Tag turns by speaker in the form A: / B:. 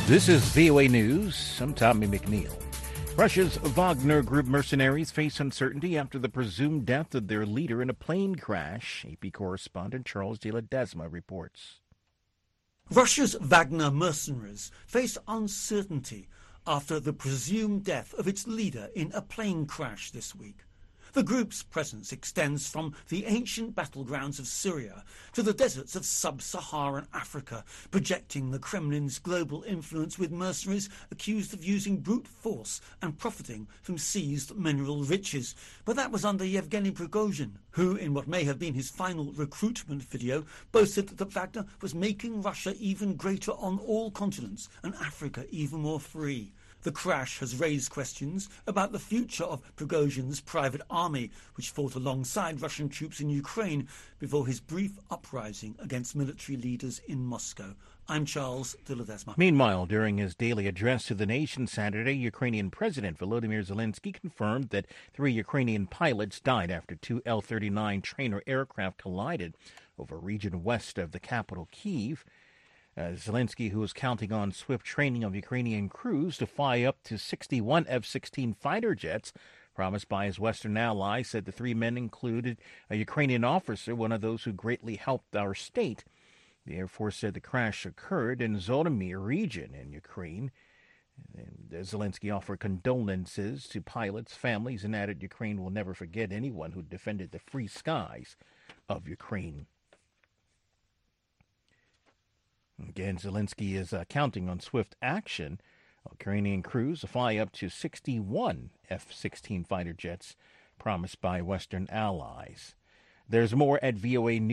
A: This is VOA News. I'm Tommy McNeil. Russia's Wagner Group mercenaries face uncertainty after the presumed death of their leader in a plane crash. AP correspondent Charles de Ledesma reports.
B: Russia's Wagner mercenaries face uncertainty after the presumed death of its leader in a plane crash this week. The group's presence extends from the ancient battlegrounds of Syria to the deserts of sub-Saharan Africa, projecting the Kremlin's global influence with mercenaries accused of using brute force and profiting from seized mineral riches. But that was under Yevgeny Prigozhin, who, in what may have been his final recruitment video, boasted that Wagner was making Russia even greater on all continents and Africa even more free. The crash has raised questions about the future of Prigozhin's private army, which fought alongside Russian troops in Ukraine before his brief uprising against military leaders in Moscow. I'm Charles de Ledesma.
A: Meanwhile, during his daily address to the nation Saturday, Ukrainian President Volodymyr Zelensky confirmed that 3 Ukrainian pilots died after 2 Il-39 trainer aircraft collided over a region west of the capital, Kyiv. Zelensky, who is counting on swift training of Ukrainian crews to fly up to 61 F-16 fighter jets, promised by his Western ally, said the 3 men included a Ukrainian officer, one of those who greatly helped our state. The Air Force said the crash occurred in Zhytomyr region in Ukraine. And Zelensky offered condolences to pilots, families, and added Ukraine will never forget anyone who defended the free skies of Ukraine. Again, Zelensky is counting on swift action. Ukrainian crews to fly up to 61 F-16 fighter jets promised by Western allies. There's more at VOA News.